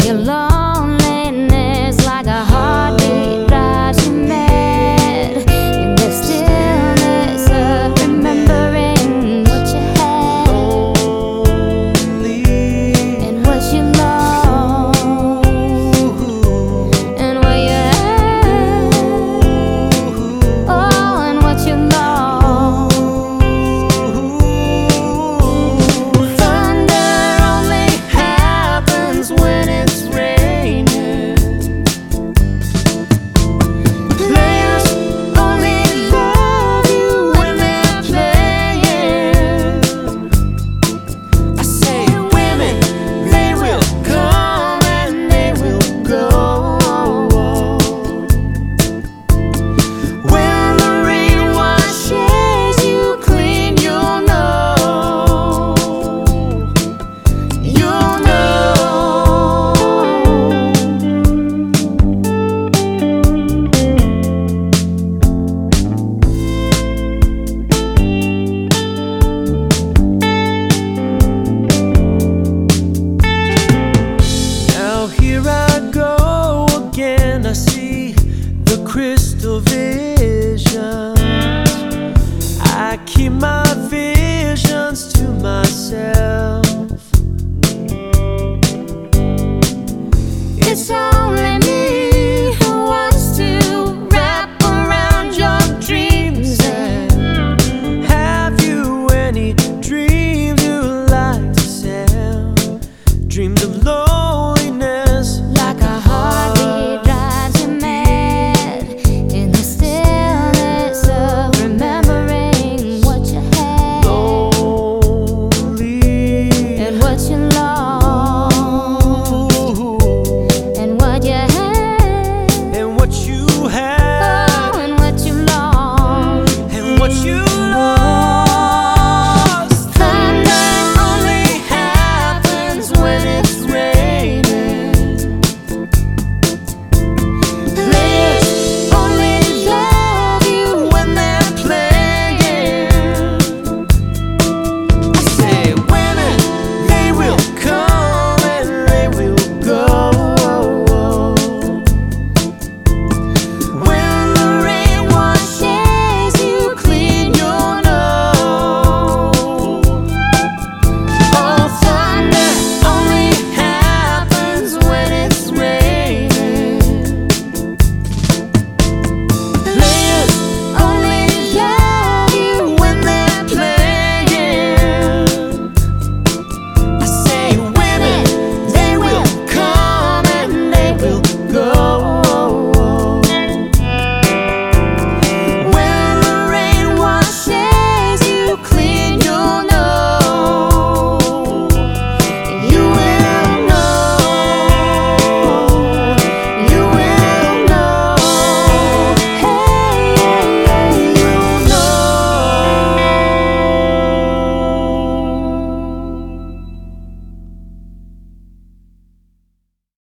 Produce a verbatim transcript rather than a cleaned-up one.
Your loneliness like a heartbeat drives you mad. In the stillness of remembering what you had and what you lost and where you at. Oh, and what you lost. I see the crystal visions. I keep my visions to myself. It's only me who wants to wrap around your dreams. And have you any dreams you like to sell? Dreams of love.